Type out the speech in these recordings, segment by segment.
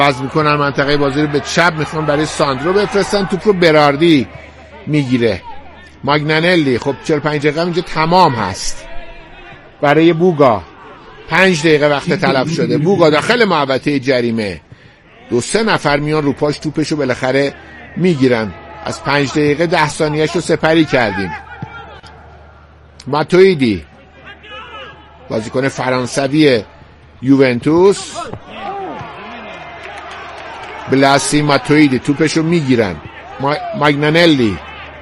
باز میکنن منطقه بازی رو به چپ، میخوان برای ساندرو بفرستن. توپ رو براردی میگیره. ماگنانلی خب 45 دقیقه اینجا تمام هست برای بوگا. 5 دقیقه وقت تلف شده. بوگا داخل محوطه جریمه. 2-3 نفر میان رو پاش توپشو بالاخره میگیرن. از 5 دقیقه 10 ثانیه‌اش رو سپری کردیم. ماتویدی بازیکن فرانسوی یوونتوس، بلاسی ماتویدی توپشو میگیرن. ماگنانلی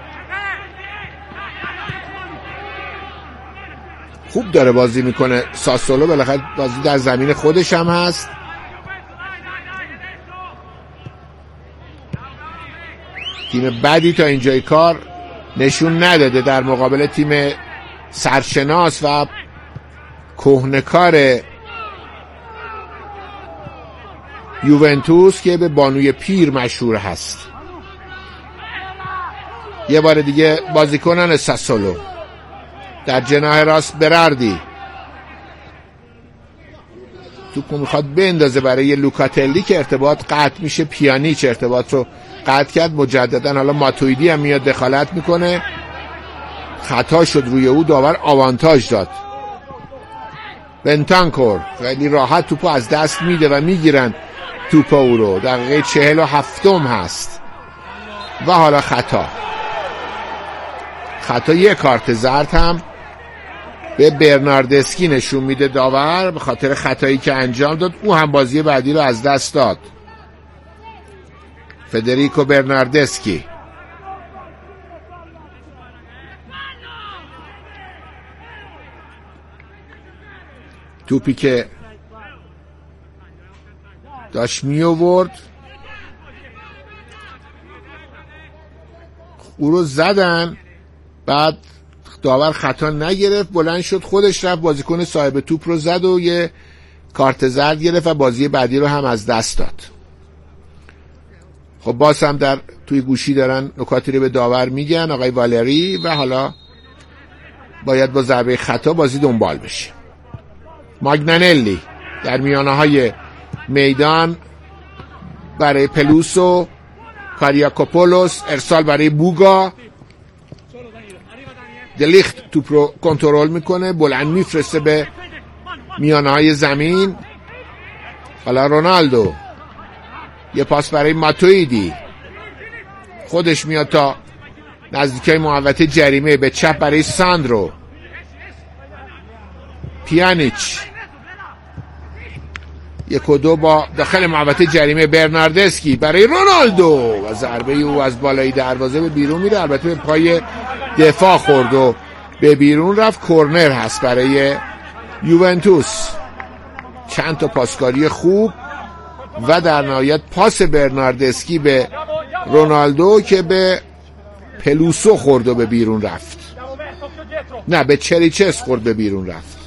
خوب داره بازی میکنه. ساسولو بالاخره بازی در زمین خودش هم هست. تیم بدی تا اینجای کار نشون نداده در مقابل تیم سرشناس و کهنه‌کار یوونتوس که به بانوی پیر مشهور هست. یه بار دیگه بازیکنان ساسولو در جناح راست براردی توپو میخواد بندازه برای لوکاتلی که ارتباط قطع میشه. پیانیچ ارتباط رو قطع کرد مجددا. حالا ماتویدی هم میاد دخالت میکنه. خطا شد روی او، داور آوانتاژ داد. بنتانکور خیلی راحت توپو از دست میده و میگیرن توپ او رو. دقیقه 47 هست و حالا خطا. یه کارت زرد هم به برناردسکی نشون میده داور به خاطر خطایی که انجام داد. او هم بازی بعدی رو از دست داد. فدریکو برناردسکی توپی که داشت می آورد او رو زدن. بعد داور خطا نگرفت، بلند شد خودش رفت بازیکن صاحب توپ رو زد و یه کارت زرد گرفت و بازی بعدی رو هم از دست داد. خب باز هم در توی گوشی دارن نکاتی رو به داور میگن آقای والری و حالا باید با ضربه خطا بازی دنبال بشه. ماگنانلی در میانه های میدان برای پلوسو. کاریاکوپولوس ارسال برای بوگا. دلیخت توپ رو کنترل میکنه، بلند میفرسته به میانه های زمین. حالا رونالدو یه پاس برای ماتویدی، خودش میاد تا نزدیکای محوطه جریمه به چپ برای ساندرو. پیانیچ 1 و 2 با داخل محوطه جریمه. برناردسکی برای رونالدو و ضربه او از بالای دروازه به بیرون میره. البته به پای دفاع خورد و به بیرون رفت. کورنر هست برای یوونتوس. چند تا پاسکاری خوب و در نهایت پاس برناردسکی به رونالدو که به پلوسو خورد و به بیرون رفت. نه، به چریچس خورد به بیرون رفت.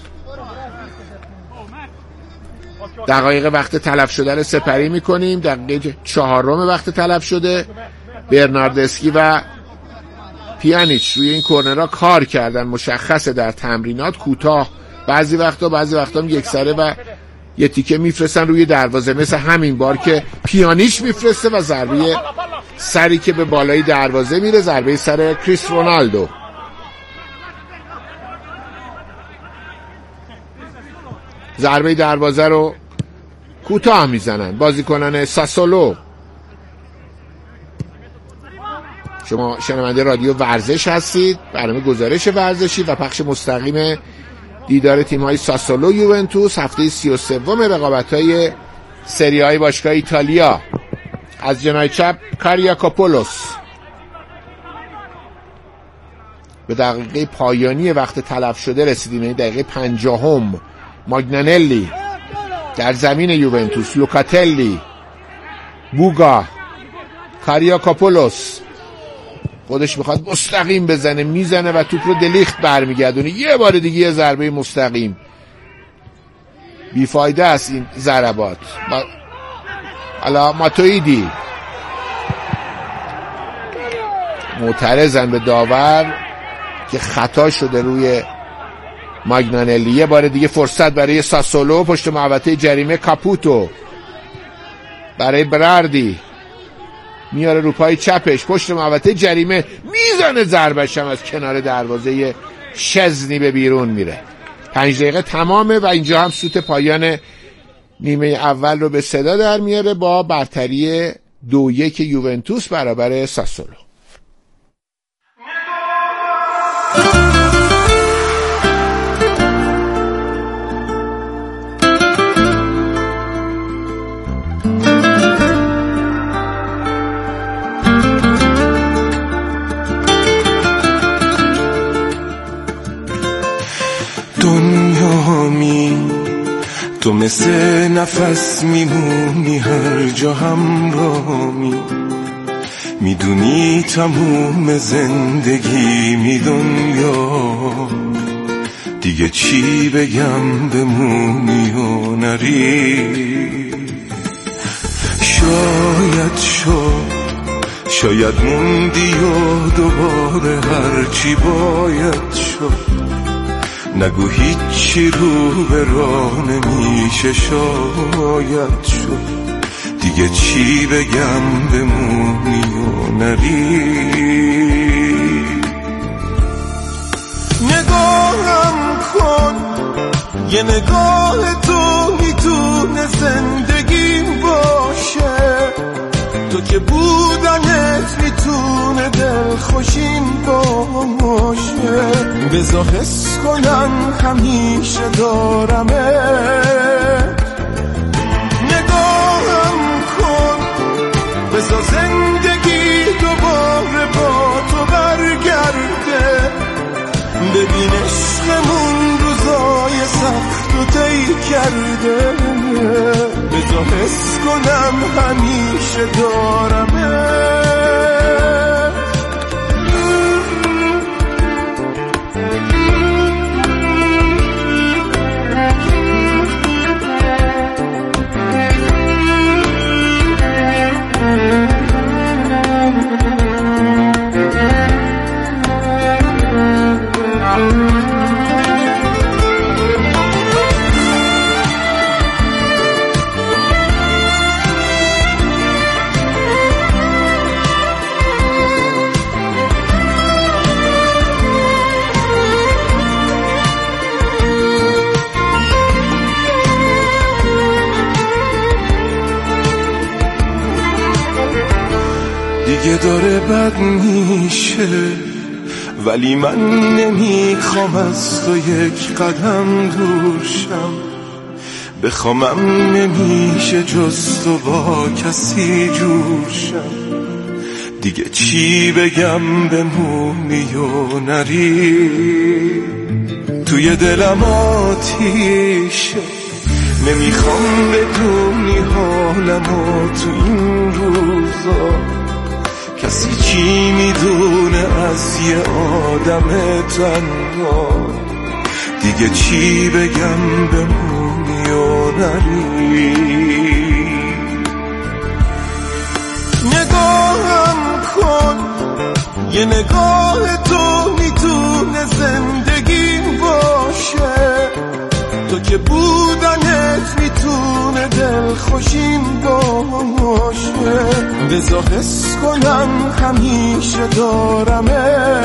دقایق وقت تلف شده رو سپری میکنیم. دقیقه 4 وقت تلف شده. برناردسکی و پیانیچ روی این کورنرها کار کردن. مشخصه در تمرینات کوتاه، بعضی وقتا هم یک سره و یه تیکه میفرستن روی دروازه، مثل همین بار که پیانیچ میفرسته و ضربه سری که به بالای دروازه میره، ضربه سر کریس رونالدو. ضربه دروازه رو کوتاه میزنن بازیکنان ساسولو. شما شنونده رادیو ورزش هستید، برنامه گزارش ورزشی و پخش مستقیم دیدار تیم‌های ساسولو یوونتوس هفته 33 رقابت‌های سری آی باشگاه ایتالیا. از جناح چپ کاریاکوپولوس به دقیقه پایانی وقت تلف شده رسیدیم. این دقیقه 50. ماگنانلی در زمین یوونتوس. لوکاتلی، بوگا، کاریاکوپولوس خودش میخواد مستقیم بزنه، میزنه و توپ رو دلیخت برمیگردونه. یه بار دیگه یه ضربه مستقیم. بیفایده است این ضربات. حالا ماتویدی معترضن به داور که خطا شده روی ماگنانلی. یه بار دیگه فرصت برای ساسولو پشت محوطه جریمه. کاپوتو برای براردی میاره رو پای چپش پشت محوطه جریمه میزنه ضربش هم از کنار دروازه شزنی به بیرون میره. 5 دقیقه تمامه و اینجا هم سوت پایان نیمه اول رو به صدا در میاره با برتری 2-1 یوونتوس برابر ساسولو. تو مثل نفس میمونی هر جا همراهمی، میدونی تموم زندگی می دنیا، دیگه چی بگم بمونی و نری. شاید موندی و دوباره هرچی باید شد، نگو هیچی رو به راه نمیشه شاید شد، دیگه چی بگم بمونی و نری. نگاهم کن یه نگاه تو میتونه زندگیم باشه، تو که بودنت میتونه دلخوشیم باشه، بذار حس کنم همیشه دارمت. نگاهم کن بذار زندگی دوباره با تو برگرده، ببین عشقمون روزای سخت و طی کرده، بذار حس کنم همیشه دارمت. دیگه داره بد میشه ولی من نمیخوام از تو یک قدم دور شم، بخوامم نمیشه جز تو با کسی جور شم، دیگه چی بگم بمونی و نری. توی دلم آتیشه نمیخوام بدونی حالمو تو این روزا، کسی چی میدونه از یه آدم تنها، دیگه چی بگم بمونی و نری. نگاهم کن یه نگاه تو میتونه زندگیم باشه، تو که بودنت میتونه دلخوشیم باشه، بذار حس کنم همیشه دارمت.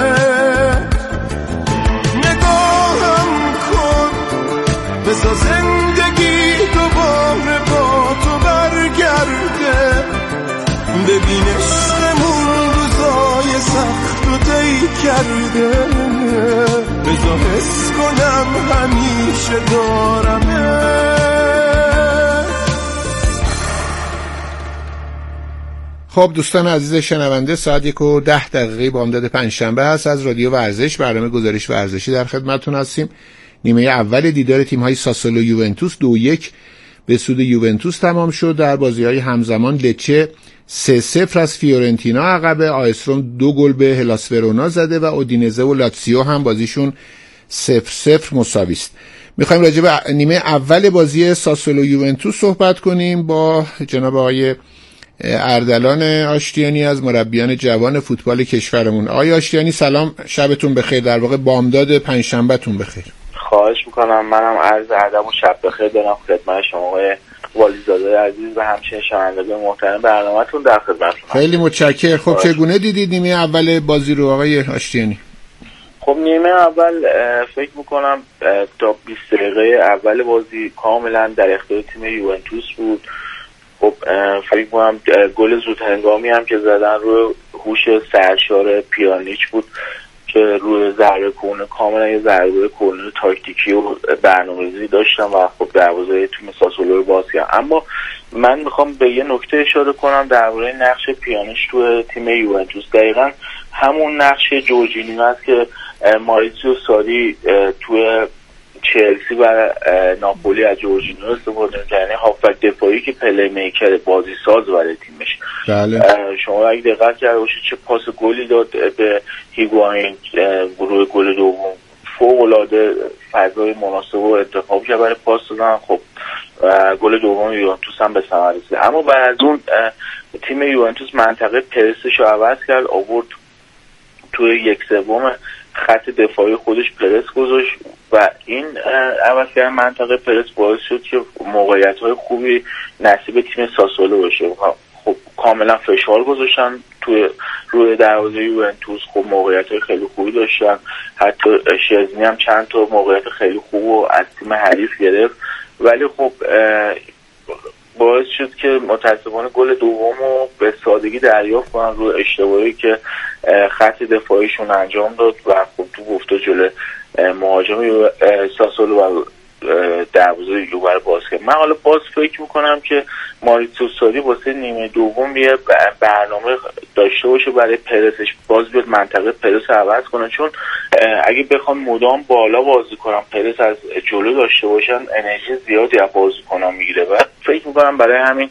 نگاهم کن بذار زندگی دوباره با تو برگرده، ببین عشقمون روزای سخت و طی کرده، بذار حس کنم همیشه دارمت. خب دوستان عزیز شنونده، ساعت 1:10 بامداد پنجشنبه هست. از رادیو ورزش، برنامه گزارش ورزشی در خدمتتون هستیم. نیمه اول دیدار تیم‌های ساسولو یوونتوس 2-1 به سود یوونتوس تمام شد. در بازی‌های همزمان لچه 3-0 از فیورنتینا عقبه، آیستروم 2 گل به هلاس ورونا زده و اودینزه و لاتزیو هم بازیشون 0-0 مساوی است. میخوایم راجع به نیمه اول بازی ساسولو یوونتوس صحبت کنیم با جناب آقای اردلان آشتیانی از مربیان جوان فوتبال کشورمون. آقای آشتیانی سلام، شبتون بخیر، در واقع بامداد پنجشنبهتون بخیر. خواهش میکنم. منم عرض ادب و شب بخیر دارم خدمت شما آقای والیزاده عزیز و همچنین شنوندگان محترم برنامه‌تون در خدمتتونم. خیلی متشکرم. خب چگونه دیدید نیمه اول بازی رو آقای آشتیانی؟ خب نیمه اول فکر میکنم تا 20 دقیقه اول بازی کاملا در اختیار تیم یوونتوس بود. خب فکر میکنم گل زود هنگامی هم که زدن روی هوش سرشار پیانیچ بود که روی ضربه کورنر کاملا یه ضربه کورنر تاکتیکی و برنامه‌ریزی داشتن و خب دروازه تیم ساسولو رو باز کردن. اما من میخوام به یه نکته اشاره کنم درباره نقش پیانیچ تو تیم یوونتوس. دقیقاً همون نقش جورجینیو است که ماریتسیو ساری توی چلسی و ناپولی از جورجینیو استفاده می‌کنه، یعنی هافبک دفاعی که پلی میکر بازی ساز برای تیمش. بله. شما اگه دقت کرده باشید چه پاس گلی داد به هیگواین روی گل دوم، فوق‌العاده فضای مناسب و انتخاب کرد برای پاس دادن. خب گل دوم یوونتوس هم به ثمر رسید. اما بعد از اون تیم یوونتوس منطقه پرسش رو عوض کرد، آورد توی 1/3 خط دفاعی خودش پرس گذاشت و این عوض کردن منطقه پرس باعث شد که موقعیت‌های خوبی نصیب تیم ساسولو بشه. خب کاملا فشار گذاشتن روی دروازه یوونتوس. خب موقعیت‌های خیلی خوبی داشتن، حتی شزنی هم چند تا موقعیت خیلی خوب رو از تیم حریف گرفت، ولی خب باعث شد که متاسفانه گل دومو به سادگی دریافت کنن روی اشتباهی که خط دفاعیشون انجام داد و خب تو گفته جلوی مهاجم ساسولو و دروازه یووه رو باز کرد. من حالا باز فکر میکنم که ماریتسیو ساری واسه نیمه دوم یه برنامه داشته باشه برای پرسش، باز بیاد منطقه پرس عوض کنه، چون اگه بخوام مدام بالا بازی کنم پرس از جلو داشته باشن انرژی زیادی از بازیکنان میگیره و فکر میکنم برای همین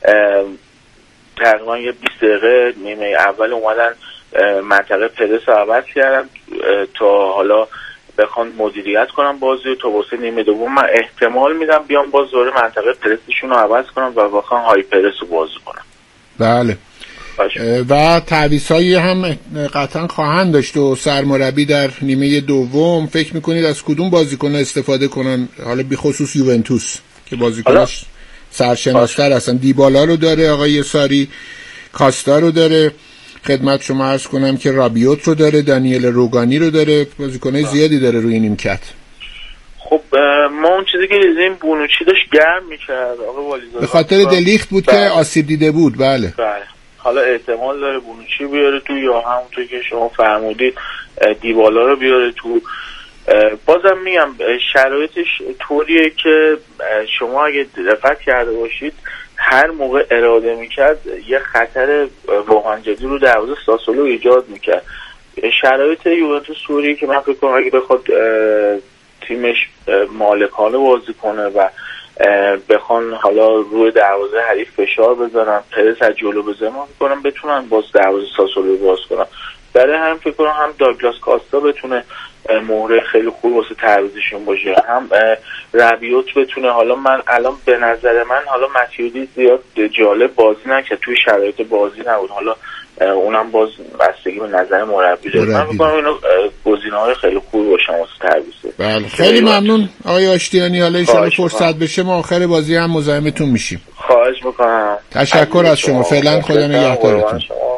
تقریبا یه 20 دقیقه نیمه اول اومدن منطقه پرس عوض کردن تا حالا بخوان مدیریت کنم بازی تا واسه نیمه دوم من احتمال میدم بیان باز دوره منطقه پرسشون رو عوض کنم و بخوان های پرس رو بازی کنم. بله و تعویض‌هایی هم قطعا خواهند داشت و سرمربی در نیمه دوم فکر میکنید از کدوم بازیکن استفاده کنن، حالا بی خصوص یوونتوس که بازیکنش سرشناستر هستن؟ دیبالا رو داره آقای ساری، کاستا رو داره، خدمت شما عرض کنم که رابیوت رو داره، دانیل روگانی رو داره، بازیکنای زیادی داره روی نیمکت. خب ما اون چیزی که دیدیم بونوچی داشت گرم میکرد آقا والیزاده به خاطر دلیخت بود که آسیب دیده بود. بله حالا احتمال داره بونوچی بیاره تو یا همونطور که شما فرمودید دیبالا رو بیاره تو. بازم میگم شرایطش طوریه که شما اگه دقت کرده باشید هر موقع اراده میکرد یه خطر واقعا جدی رو دروازه ساسولو ایجاد میکرد. شرایط یوونتوس طوریه که من فکر کنم اگه بخواد تیمش مالکانه بازی کنه و بخوان حالا روی دروازه حریف فشار بزنن، پرس از جلو بزنن، میکنم بتونن باز دروازه ساسولو باز کنن. برای هم فکر کنم هم داگلاس کاستا بتونه مهره خیلی خوب واسه تعویضشون باشه، هم رابیوت بتونه. حالا من الان به نظر من حالا ماتیودی زیاد جالب بازی نکرد، توی شرایط بازی نبود، حالا اونم باز بستگی به نظر مربی داره. من میگم اینا گزینه‌های خیلی خوبی باشن واسه تعویض. بله خیلی ممنون آقای آشتیانی. حالا ان شاءالله فرصت بشه ما آخر بازی هم مزاحمتون میشیم. خواهش میکنم. تشکر از شما. فعلا خدا نگهدارتون.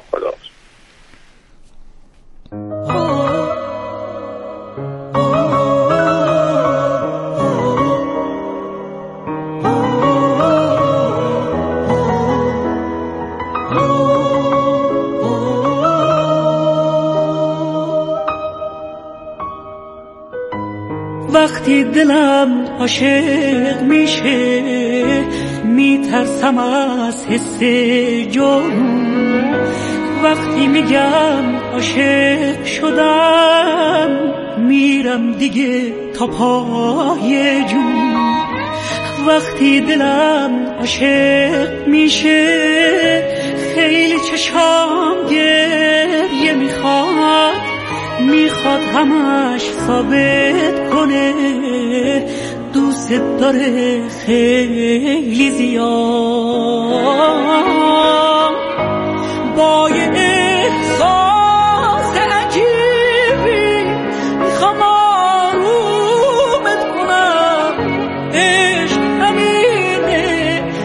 وقتی دلم عاشق میشه میترسم از حس جنون، وقتی میگم عاشق شدم میرم دیگه تا پای جون. وقتی دلم عاشق میشه خیلی چشام گریه میخواد همش ثابت کنه دوست داره خیلی زیاد. با یه احساس عجیبی میخوام آرومت کنم، عشق همینه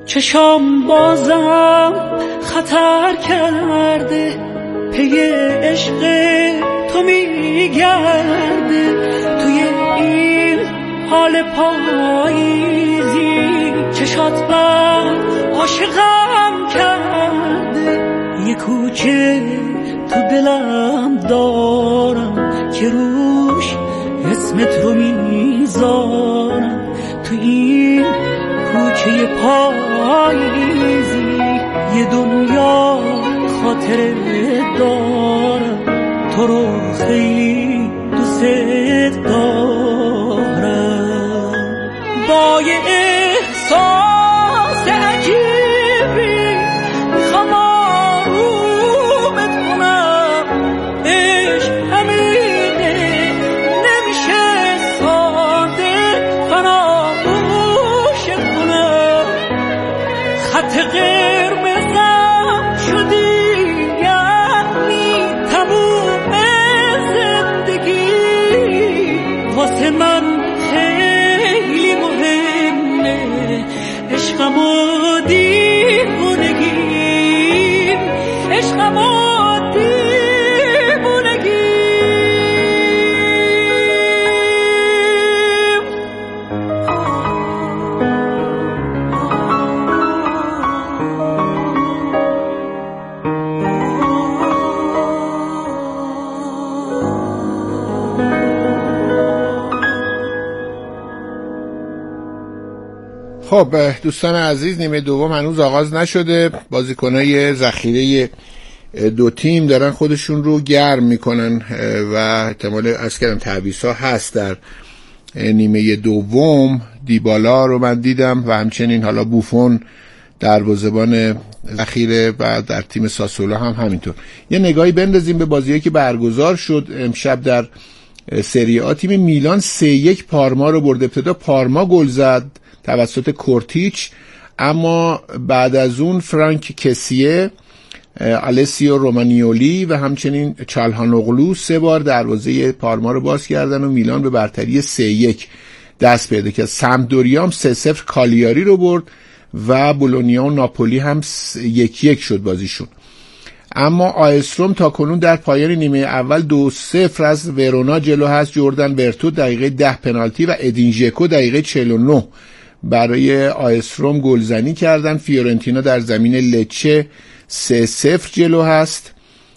چشام بازم خطر کرده، پی عشق تو میگرده. توی این حال پاییزی چشات بر عاشقم کرده. یه کوچه تو دلم دارم که روش اسمت رو میذارم. تو این کوچه پاییزی یه دنیا خاطره دارم، تو رو خیلی دوست دارم. با یه احساس عجیبی میخوام آرومت کنم. عشق همینه، نمیشه ساده فراموشت کنم. خط قرمزم شدی یعنی تموم زندگی، واسه من خیلی مهمه عشقم و دیوونگی، عشقم و دیوونگی. خب دوستان عزیز، نیمه دوم هنوز آغاز نشده. بازیکنای ذخیره دو تیم دارن خودشون رو گرم میکنن و احتمال از کردم تعویض‌ها هست در نیمه دوم. دیبالا رو من دیدم و همچنین حالا بوفون دروازه‌بان ذخیره و در تیم ساسولو هم همینطور. یه نگاهی بندازیم به بازیایی که برگزار شد امشب در سری آ. تیم میلان 3-1 پارما رو برد. ابتدا پارما گل زد توسط کورتیچ، اما بعد از اون فرانک کسیه، آلسیو رومانیولی و همچنین چالهانوغلو 3 بار دروازه پارما رو باز کردن و میلان به برتری 3-1 دست پیدا کرد. سمپدوریا هم 3-0 کالیاری رو برد و بولونیا و ناپولی هم 1-1 شد بازیشون. اما آیستروم تا کنون در پایان نیمه اول 2-0 از ورونا جلو هست. جردن ورتو دقیقه 10 پنالتی و ادین ژکو دقیقه 49 برای آیستروم گلزنی کردن. فیورنتینا در زمین لچه 3-0 جلو هست.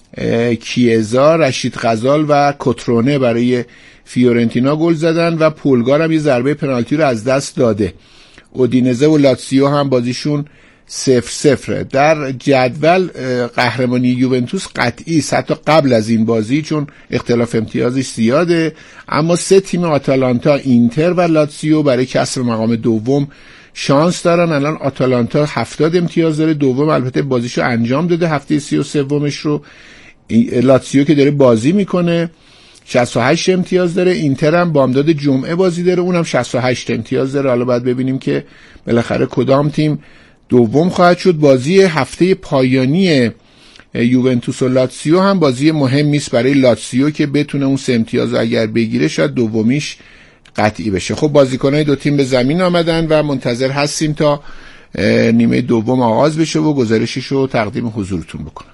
کیزا، رشید غزال و کترونه برای فیورنتینا گل زدن و پولگار هم یه ضربه پنالتی رو از دست داده. اودینزه و لاتسیو هم بازیشون 0-0. در جدول قهرمانی یوونتوس قطعی است حتی قبل از این بازی، چون اختلاف امتیازش زیاده. اما 3 تیم آتالانتا، اینتر و لاتسیو برای کسب مقام دوم شانس دارن. الان آتالانتا 70 امتیاز داره، دوم البته بازیشو انجام داده هفته 33مش رو. لاتسیو که داره بازی میکنه 68 امتیاز داره. اینتر هم بامداد جمعه بازی داره، اونم 68 امتیاز داره. حالا باید ببینیم که بالاخره کدام تیم دوم خواهد شد. بازی هفته پایانی یوونتوس و لاتسیو هم بازی مهمی است برای لاتسیو که بتونه اون 3 امتیاز اگر بگیره شاید دومیش قطعی بشه. خب بازیکنای دو تیم به زمین آمدن و منتظر هستیم تا نیمه دوم آغاز بشه و گزارشش رو تقدیم حضورتون بکنم.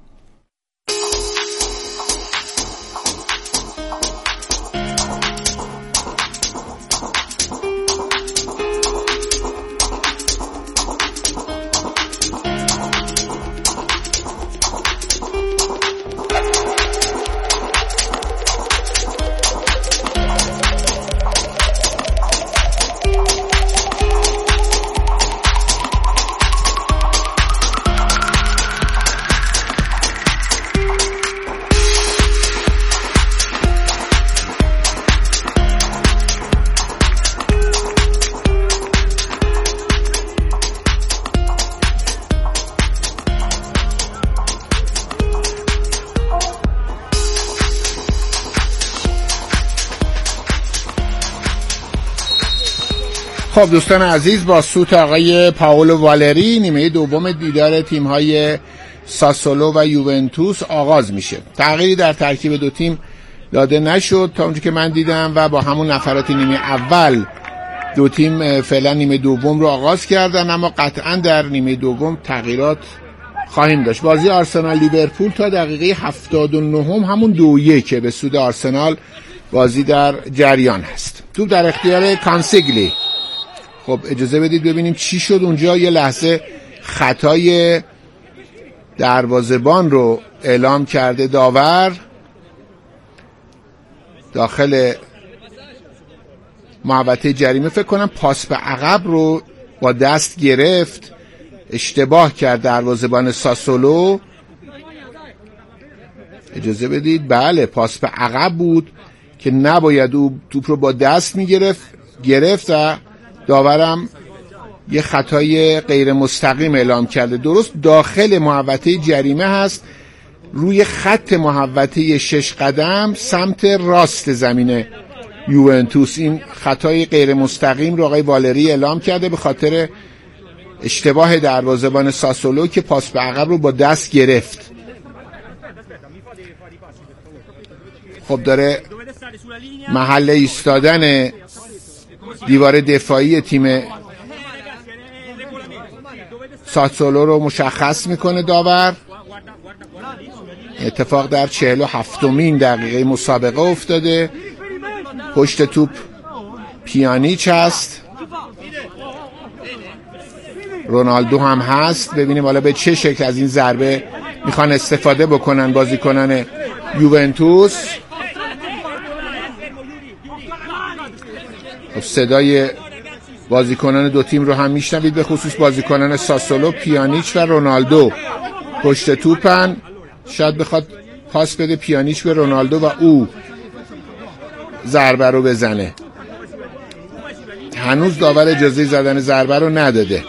خب دوستان عزیز، با سوت آقای پائولو والری نیمه دوم دیدار تیم‌های ساسولو و یوونتوس آغاز میشه. تغییری در ترکیب دو تیم داده نشد تا اونجا که من دیدم و با همون نفرات نیمه اول دو تیم فعلا نیمه دوم رو آغاز کردن، اما قطعا در نیمه دوم تغییرات خواهیم داشت. بازی آرسنال لیورپول تا دقیقه 79 همون 2-1 به سود آرسنال بازی در جریان هست. توپ در اختیار کانسیگلی. خب اجازه بدید ببینیم چی شد اونجا. یه لحظه خطای دروازه‌بان رو اعلام کرده داور داخل محوطه جریمه. فکر کنم پاس به عقب رو با دست گرفت، اشتباه کرد دروازه‌بان ساسولو. اجازه بدید، بله پاس به عقب بود که نباید او توپ رو با دست گرفت و داورم یه خطای غیر مستقیم اعلام کرده. درست داخل محوطه جریمه هست، روی خط محوطه 6 قدم سمت راست زمین یوونتوس. این خطای غیر مستقیم رو آقای والری اعلام کرده به خاطر اشتباه دروازه‌بان ساسولو که پاس به عقب رو با دست گرفت. خب داره محل ایستادن دیوار دفاعی تیم ساسولو رو مشخص میکنه داور. اتفاق در 47مین دقیقه مسابقه افتاده. پشت توپ پیانیچ هست، رونالدو هم هست. ببینیم حالا به چه شکل از این ضربه میخوان استفاده بکنن بازیکنان یوونتوس. صدای بازیکنان دو تیم رو هم میشنوید، به خصوص بازیکنان ساسولو. پیانیچ و رونالدو پشت توپن، شاید بخواد پاس بده پیانیچ به رونالدو و او ضربه رو بزنه. هنوز داور اجازه زدن ضربه رو نداده.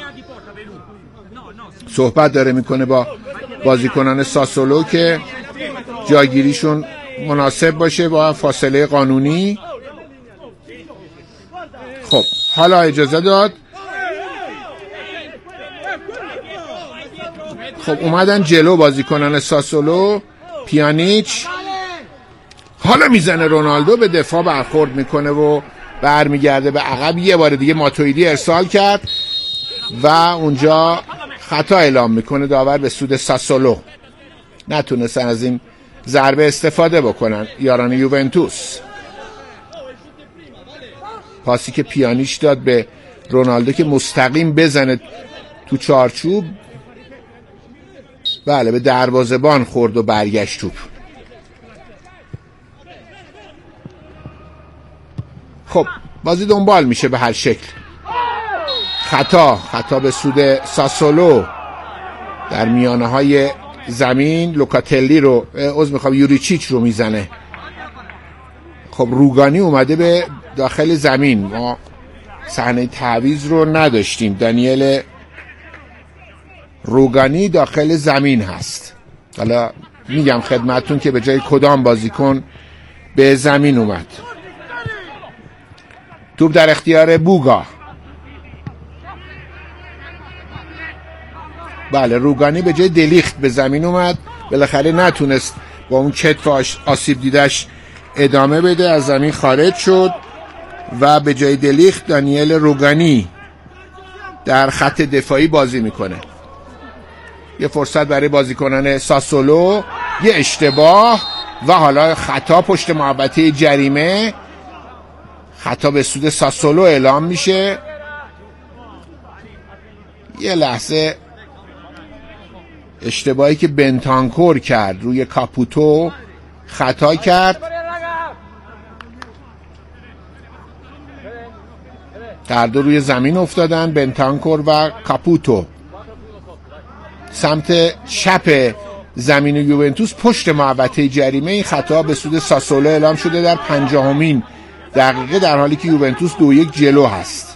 صحبت داره میکنه با بازیکنان ساسولو که جایگیریشون مناسب باشه با فاصله قانونی. خب حالا اجازه داد. خب اومدن جلو بازیکنان ساسولو. پیانیچ حالا میزنه، رونالدو به دفاع برخورد میکنه و برمیگرده به عقب. یه بار دیگه ماتویدی ارسال کرد و اونجا خطا اعلام میکنه داور به سود ساسولو. نتونستن از این ضربه استفاده بکنن یاران یوونتوس. پاسی که پیانیچ داد به رونالدو که مستقیم بزنه تو چارچوب، بله به دروازه‌بان خورد و برگشت توپ. خب بازی دنبال میشه به هر شکل. خطا به سود ساسولو در میانه های زمین. لوکاتلی رو یوریچیچ رو میزنه. خب روگانی اومده به داخل زمین. ما صحنه تعویض رو نداشتیم. دانیل روگانی داخل زمین هست. حالا میگم خدمتون که به جای کدام بازیکن به زمین اومد. توپ در اختیار بوگا. بله روگانی به جای دلیخت به زمین اومد. بالاخره نتونست با اون کتف آسیب دیدش ادامه بده، از زمین خارج شد و به جای دلیخت دانیل روگانی در خط دفاعی بازی میکنه. یه فرصت برای بازیکنان ساسولو، یه اشتباه و حالا خطا پشت محوطه جریمه. خطا به سود ساسولو اعلام میشه. یه لحظه اشتباهی که بنتانکور کرد روی کاپوتو، خطا کرد. هر دو روی زمین افتادن، بنتانکور و کاپوتو. سمت چپ زمین یوونتوس پشت محوطه جریمه. این خطا به سود ساسولو اعلام شده در 50مین دقیقه، در حالی که یوونتوس 2-1 جلو هست.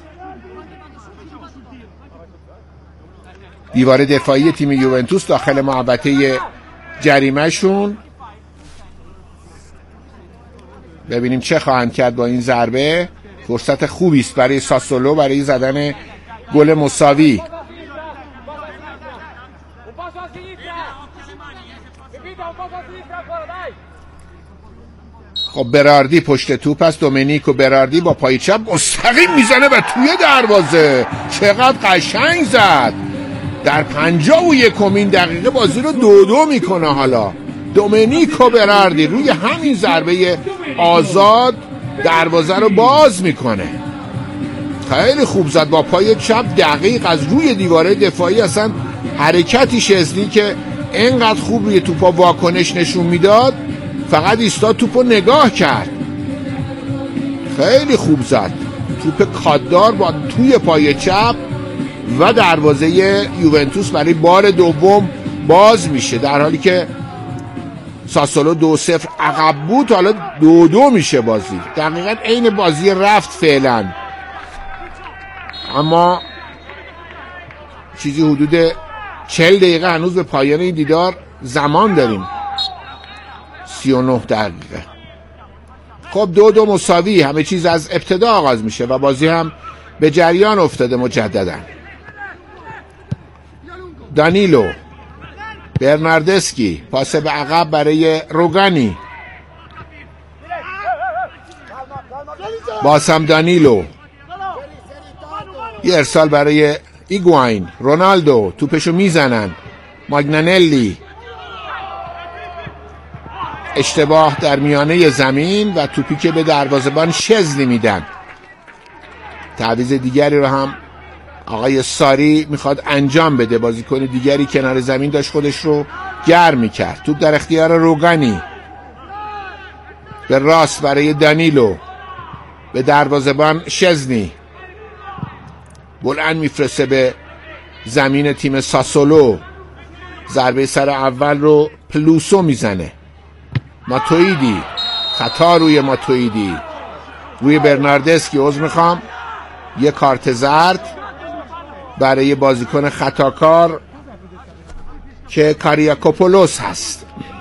دیوار دفاعی تیم یوونتوس داخل محوطه جریمه شون. ببینیم چه خواهند کرد با این ضربه. فرصت خوبی است برای ساسولو برای زدن گل مساوی. خب براردی پشت توپ است. دومنیکو براردی با پای چپ مستقیم میزنه و توی دروازه. چقدر قشنگ زد. در 51مین دقیقه بازی رو 2-2 میکنه. حالا دومنیکو براردی روی همین ضربه آزاد دروازه رو باز میکنه. خیلی خوب زد با پای چپ دقیق از روی دیواره دفاعی. اصلا حرکتی شزنی که اینقدر خوب روی توپا واکنش نشون میداد، فقط ایستاد توپو نگاه کرد. خیلی خوب زد. توپ کاددار با توی پای چپ و دروازه یوونتوس برای بار دوم باز میشه، در حالی که ساسولو 2-0 عقب بود. حالا 2-2 میشه بازی. دقیقاً عین بازی رفت فعلا، اما چیزی حدود 40 دقیقه هنوز به پایان این دیدار زمان داریم. 39 دقیقه. خب 2-2 مساوی. همه چیز از ابتدا آغاز میشه و بازی هم به جریان افتاده مجددا. دانیلو، برناردسکی، پاس به عقب برای روگانی، باسم دانیلو، یه ارسال برای ایگواین. رونالدو توپشو میزنن. ماگنانلی اشتباه در میانه زمین و توپی که به دروازه‌بان شزنی میدن. تعویض دیگری رو هم آقای ساری میخواد انجام بده. بازیکن دیگری کنار زمین داشت خودش رو گرم میکرد. توپ در اختیار روگانی، به راست برای دانیلو، به دروازه‌بان شزنی، بلند میفرسته به زمین تیم ساسولو. ضربه سر اول رو پلوسو میزنه. ماتویدی، خطا روی ماتویدی، روی برناردسکی. عذر میخوام، یه کارت زرد برای بازیکن خطاکار که کاریاکوپولوس هست.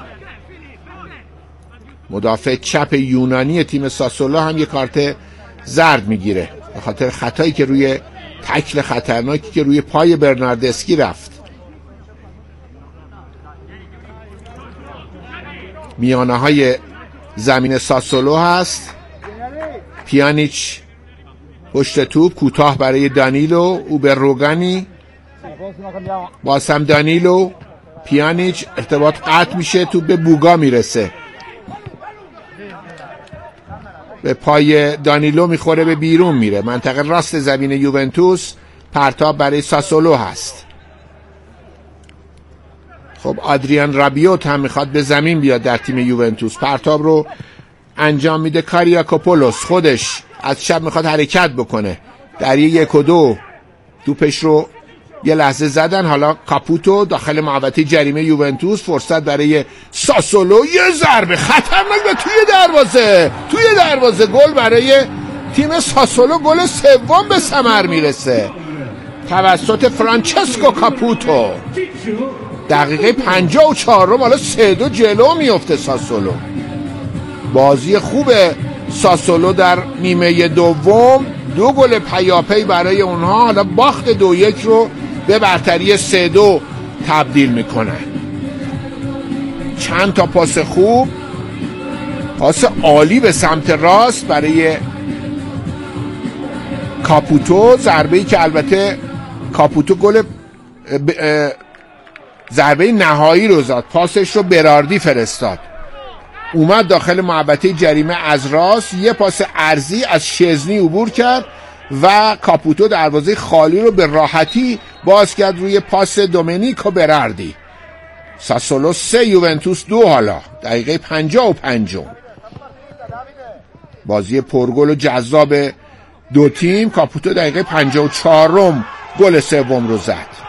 مدافع چپ یونانی تیم ساسولو هم یه کارت زرد میگیره به خاطر خطایی که روی تکل خطرناکی که روی پای برناردسکی رفت. میانه های زمین ساسولو هست. پیانیچ پشت توپ کوتاه برای دانیلو، او به روگانی، باسم دانیلو، پیانیچ، ارتباط قطع میشه. توپ به بوگا میرسه، به پای دانیلو میخوره، به بیرون میره. منطقه راست زمین یوونتوس. پرتاب برای ساسولو هست. خب آدریان رابیوت هم میخواد به زمین بیاد در تیم یوونتوس. پرتاب رو انجام میده کاریاکوپولوس. خودش از چپ میخواد حرکت بکنه. در 1-2 توپش رو یه لحظه زدن. حالا کاپوتو داخل محوطه جریمه یوونتوس. فرصت برای ساسولو، یه ضربه خطرناک و توی دروازه گل برای تیم ساسولو. گل سوم به ثمر میرسه توسط فرانچسکو کاپوتو. دقیقه 54. حالا 3-2 جلو میفته ساسولو. بازی خوب ساسولو در نیمه دوم. 2 گل پیاپی برای اونها. حالا باخت 2-1 رو به برتری 3-2 تبدیل میکنن. چند تا پاس خوب، پاس عالی به سمت راست برای کاپوتو. ضربه‌ای که البته کاپوتو گل ضربه نهایی رو زد. پاسش رو براردی فرستاد، اومد داخل محوطه جریمه از راست، یه پاس عرضی از شزنی عبور کرد و کاپوتو دروازه خالی رو به راحتی باز کرد روی پاس دومنیکو براردی. ساسولو 3 یوونتوس 2. حالا دقیقه 55. بازی پرگل و جذاب دو تیم. کاپوتو دقیقه 54 گل سوم رو زد.